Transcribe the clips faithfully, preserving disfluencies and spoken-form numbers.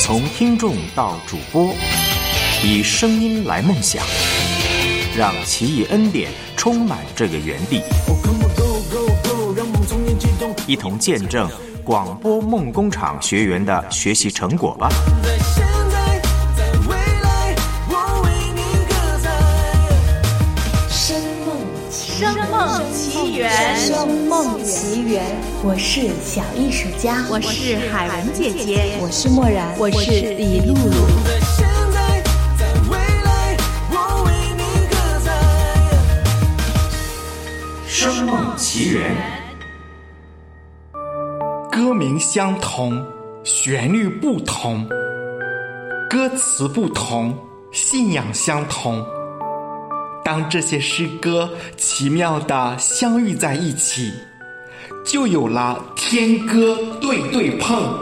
从听众到主播，以声音来梦想，让奇异恩典充满这个园地，一同见证广播梦工厂学员的学习成果吧。 声梦奇缘， 声梦奇缘，我是小艺术家， 我是海文姐姐， 我是默然， 我是李露露。 声梦奇缘， 歌名相同，旋律不同，歌词不同，信仰相同。当这些诗歌奇妙地相遇在一起，就有了天歌对对碰。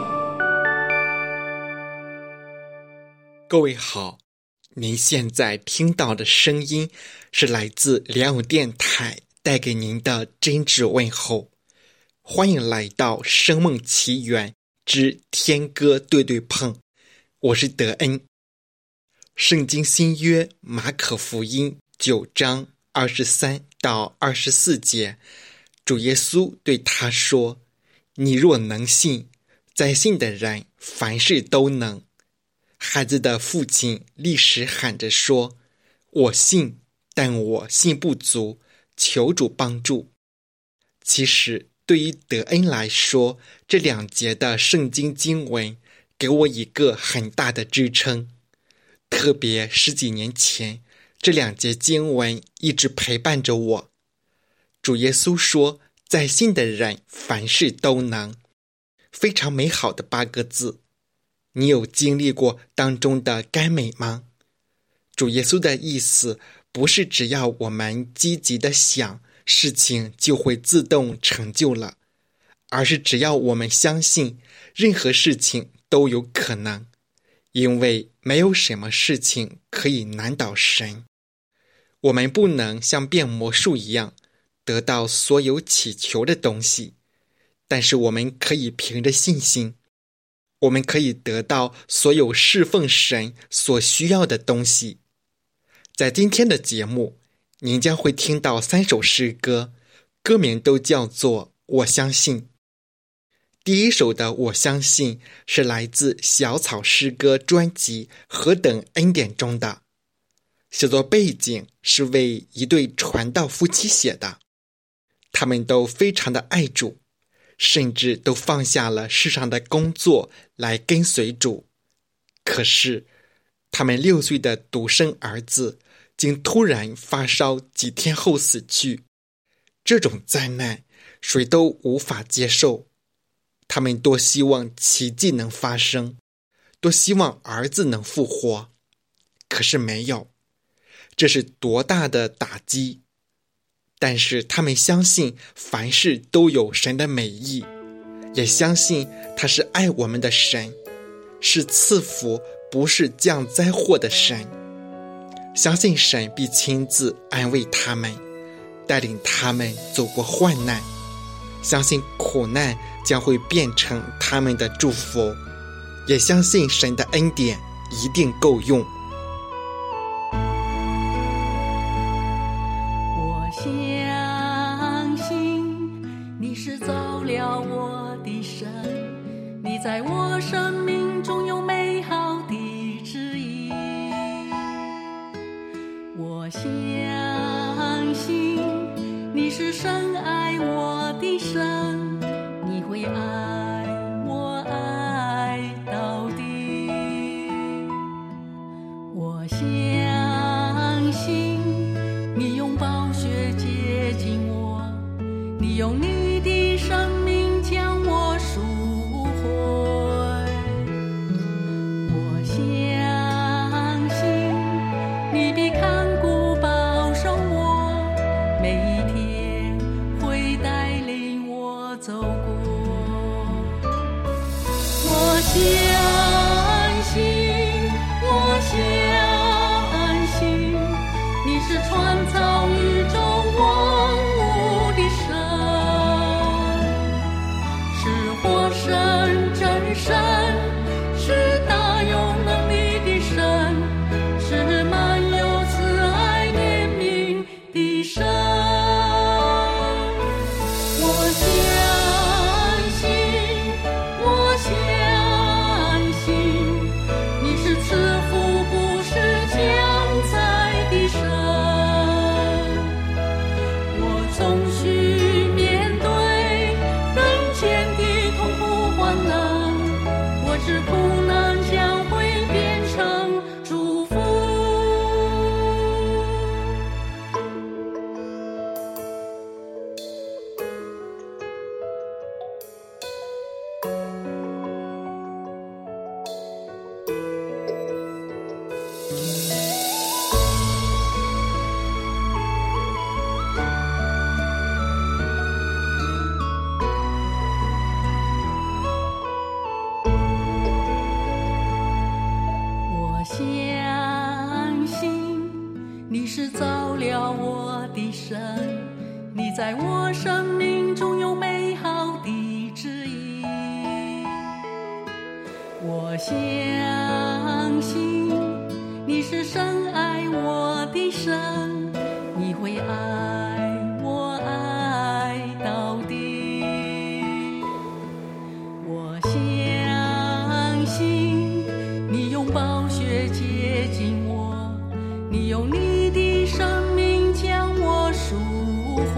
各位好，您现在听到的声音是来自良友电台带给您的真挚问候，欢迎来到声梦奇缘之天歌对对碰，我是德恩。圣经新约马可福音九章二十三到二十四节，主耶稣对他说：你若能信，在信的人凡事都能。孩子的父亲立时喊着说：我信，但我信不足，求主帮助。其实对于德恩来说，这两节的圣经经文给我一个很大的支撑，特别十几年前，这两节经文一直陪伴着我。主耶稣说，在信的人凡事都能，非常美好的八个字。你有经历过当中的甘美吗？主耶稣的意思不是只要我们积极的想，事情就会自动成就了，而是只要我们相信，任何事情都有可能，因为没有什么事情可以难倒神。我们不能像变魔术一样得到所有祈求的东西，但是我们可以凭着信心，我们可以得到所有侍奉神所需要的东西。在今天的节目，您将会听到三首诗歌，歌名都叫做我相信。第一首的我相信是来自小草诗歌专辑何等恩典中的，写作背景是为一对传道夫妻写的，他们都非常的爱主，甚至都放下了世上的工作来跟随主。可是他们六岁的独生儿子竟突然发烧，几天后死去，这种灾难谁都无法接受。他们多希望奇迹能发生，多希望儿子能复活，可是没有，这是多大的打击。但是他们相信凡事都有神的美意，也相信他是爱我们的神，是赐福不是降灾祸的神，相信神必亲自安慰他们，带领他们走过患难，相信苦难将会变成他们的祝福，也相信神的恩典一定够用。 我相信你是走了我的神，你在我生命中有美好的旨意。我相信你是深爱我的神，你会爱我爱到底。我相信你用宝血洁净我，你用你的生命将我赎回。我相信你必看顾保守我，每一天会带领我走过。我相信，我相信你是创造宇宙万物的神，是活神真神，是大在我生命中有美好的旨意。我相信你是深爱我的神，你会爱我爱到底。我相信你用宝血洁净我，你用你的生命将我赎回。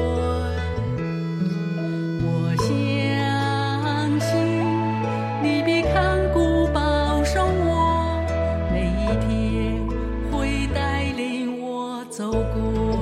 我相信你必看顾保守我，每一天会带领我走过。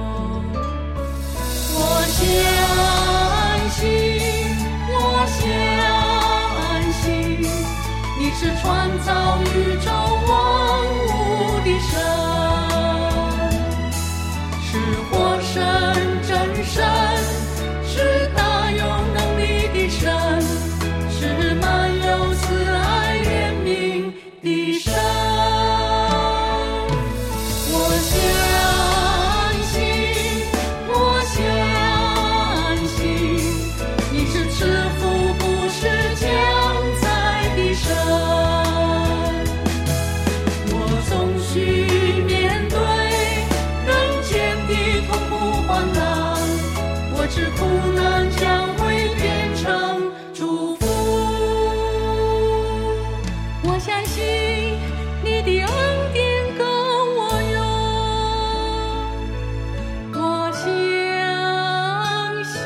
我相信，我相信你是创造宇宙万物的神，是活神真神，是大有能力的神，是满有慈爱怜悯的神。我相信，我相信你是赐福不是将在的神。我总需面对人间的痛苦患难，我知苦难将会变成祝福。我相信你的恩典够我用，我相信。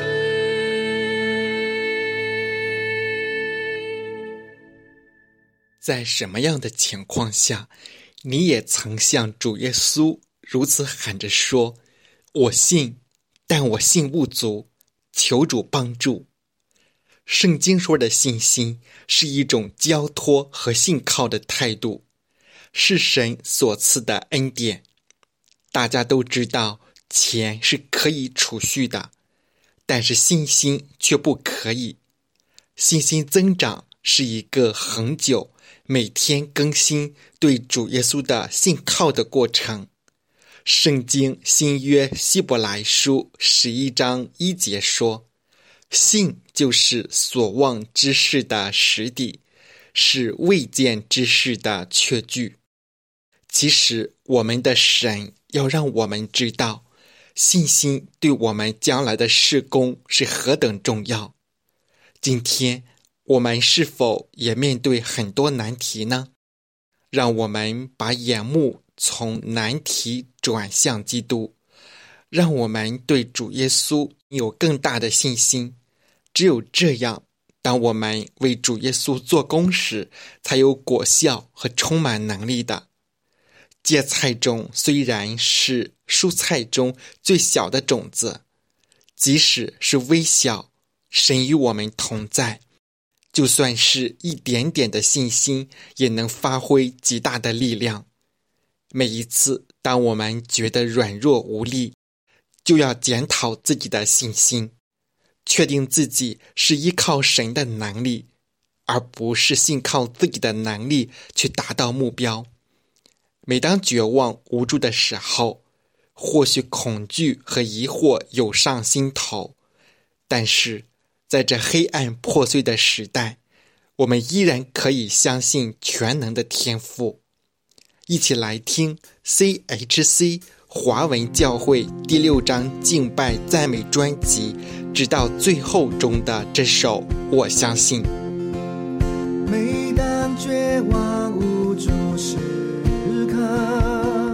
在什么样的情况下，你也曾向主耶稣如此喊着说：我信，但我信不足，求主帮助。圣经说的信心是一种交托和信靠的态度，是神所赐的恩典。大家都知道钱是可以储蓄的，但是信心却不可以。信心增长是一个恒久、每天更新对主耶稣的信靠的过程。圣经新约希伯来书十一章一节说：信就是所望之事的实底，是未见之事的确据。其实我们的神要让我们知道，信心对我们将来的事工是何等重要。今天我们是否也面对很多难题呢？让我们把眼目从难题转向基督，让我们对主耶稣有更大的信心。只有这样，当我们为主耶稣做工时，才有果效和充满能力的。芥菜种虽然是蔬菜中最小的种子，即使是微小，神与我们同在，就算是一点点的信心，也能发挥极大的力量。每一次当我们觉得软弱无力，就要检讨自己的信心，确定自己是依靠神的能力，而不是信靠自己的能力去达到目标。每当绝望无助的时候，或许恐惧和疑惑涌上心头，但是在这黑暗破碎的时代，我们依然可以相信全能的天父。一起来听 C H C 华文教会第六章敬拜赞美专辑直到最后中的这首我相信。 每当绝望无助时刻，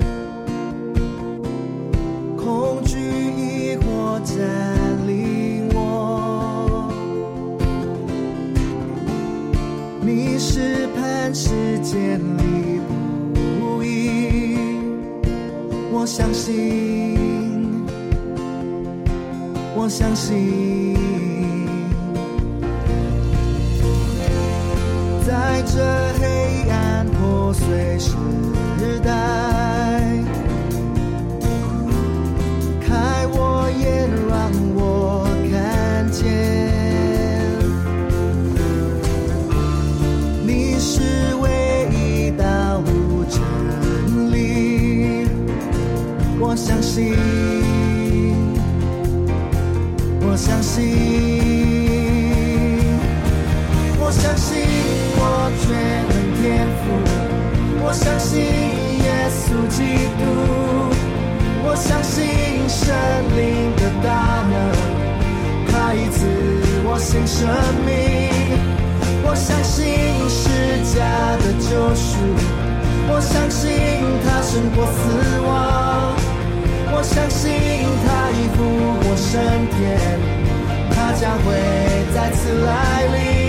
恐惧疑惑占领我，你是磐石坚立不移，我相信，我相信，在这黑暗破碎时代，开我眼让我看见，你是唯一道路真理，我相信， 我相信我全能天父，我相信耶稣基督，我相信神灵的大能，他医治我新生命，我相信十架的救赎，我相信他胜过死亡，我相信他已复活升天，他将会再次来临。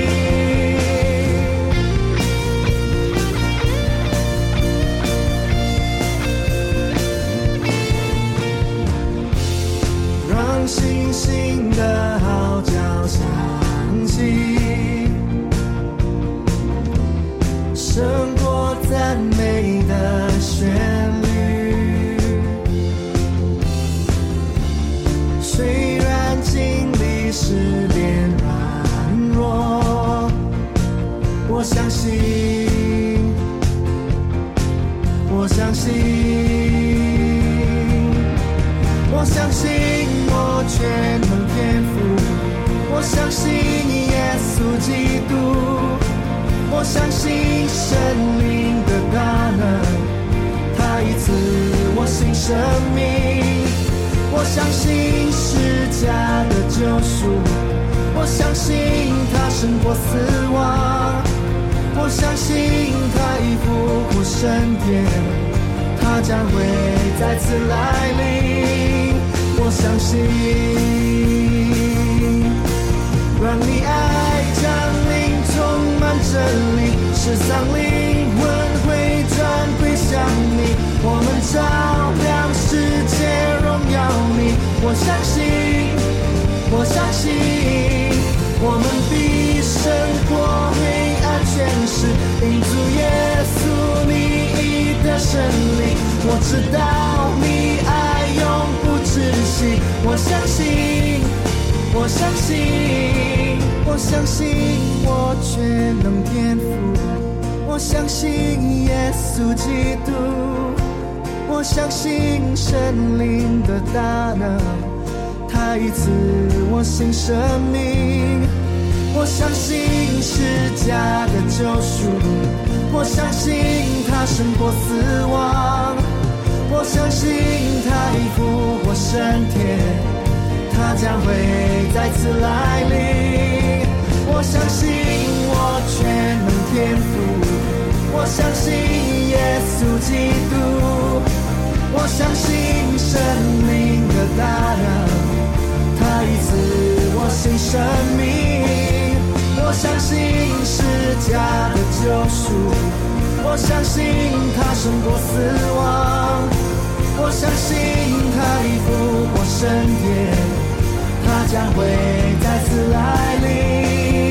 让星星的号角响起，胜过赞美的旋律。虽然经历试炼软弱，我相信，我相信，我相信我全能天父，我相信耶稣基督，我相信神灵的大能，他医治我新生命，我相信十架的救赎，我相信他胜过死亡，我相信他已复活升天，他将会再次来临。我相信，让你爱降临，充满真理，世上灵魂会转归向你，我们照亮世界荣耀你。我相信，我相信，我们必胜过黑暗权势，因主耶稣你已得胜利。我知道你爱永不止息，我相信，我相信，我相信我全能天父，我相信耶稣基督，我相信神灵的大能，他医治我新生命，我相信十架的救赎，我相信他胜过死亡，我相信他已复活升天，他将会再次来临。我相信我全能天父，我相信耶稣基督，我相信神灵的大能，他医治我新生命，我相信十架的救赎，我相信他胜过死亡，我相信他已复活升天，他将会再次来临。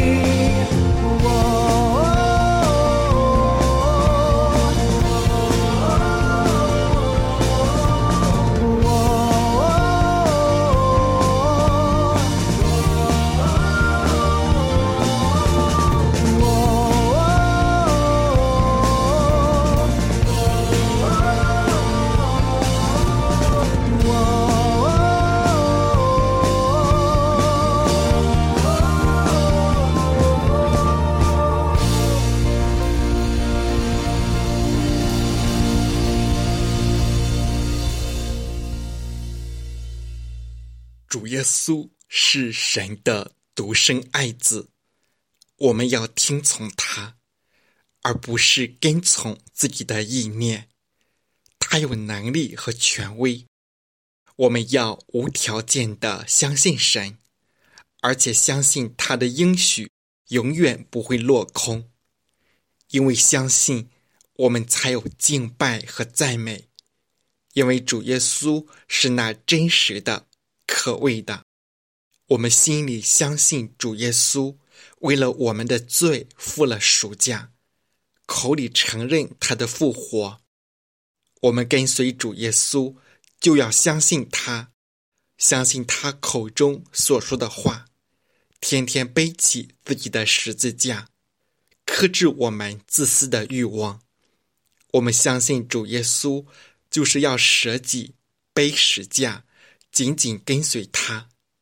主耶稣是神的独生爱子，我们要听从他，而不是跟从自己的意念。他有能力和权威，我们要无条件地相信神，而且相信他的应许永远不会落空。因为相信，我们才有敬拜和赞美，因为主耶稣是那真实的可畏的，我们心里相信主耶稣为了我们的罪付了赎价，口里承认他的复活。我们跟随主耶稣，就要相信他，相信他口中所说的话，天天背起自己的十字架，克制我们自私的欲望。我们相信主耶稣就是要舍己背十架，紧紧跟随他，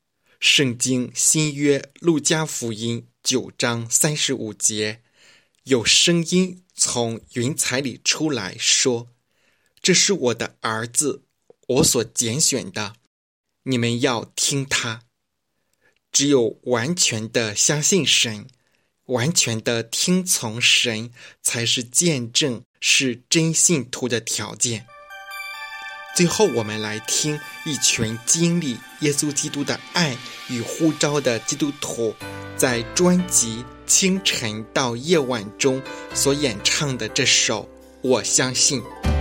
圣经新约路加福音九章三十五节，有声音从云彩里出来说，这是我的儿子，我所拣选的，你们要听他。只有完全的相信神，完全的听从神，才是见证是真信徒的条件。最后我们来听一群经历耶稣基督的爱与呼召的基督徒在专辑《清晨到夜晚》中所演唱的这首《我相信》。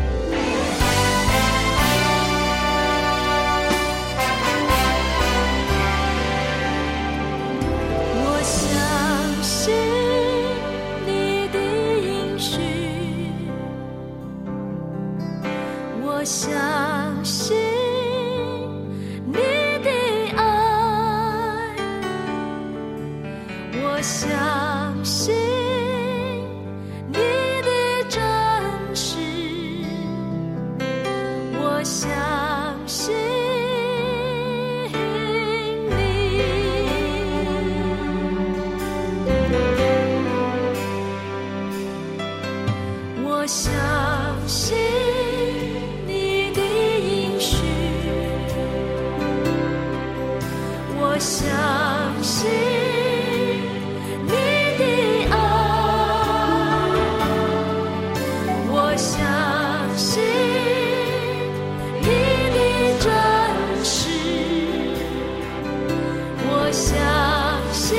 我相信你的应许，我相信你的爱，我相信你的真实，我相信我相信你的应许，我相信你的爱，我相信你的真实，我相信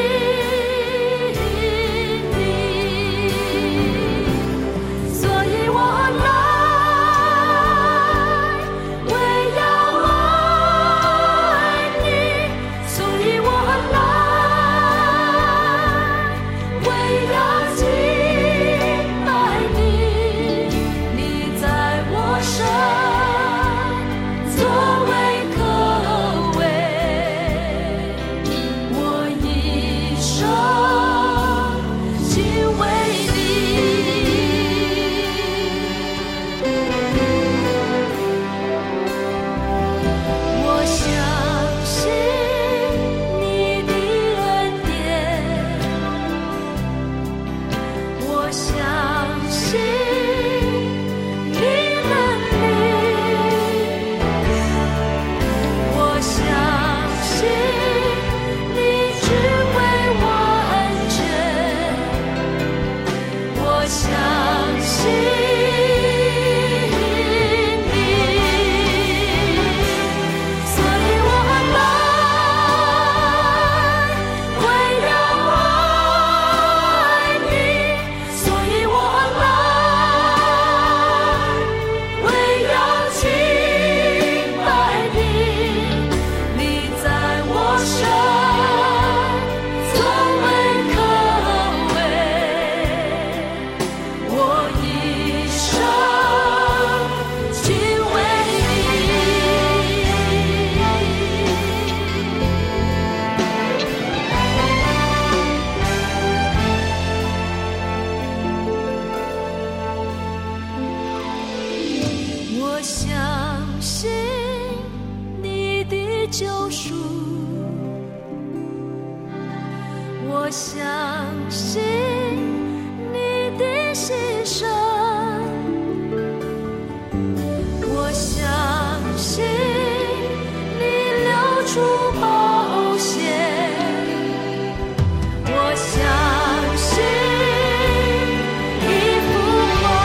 我相信你的救赎，我相信你的牺牲，我相信你流出宝血，我相信你复活。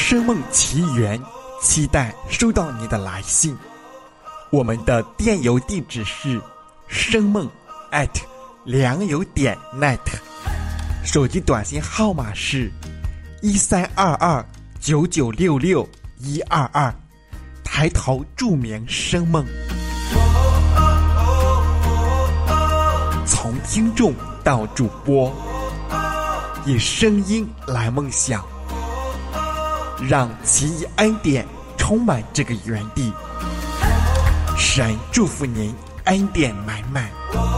声梦奇缘，期待收到你的来信。我们的电邮地址是声梦 at 良友点 net， 手机短信号码是一三二二九九六六一二二，抬头注明声梦。从听众到主播，以声音来梦想，让奇异恩典充满这个园地。神祝福您恩典满满。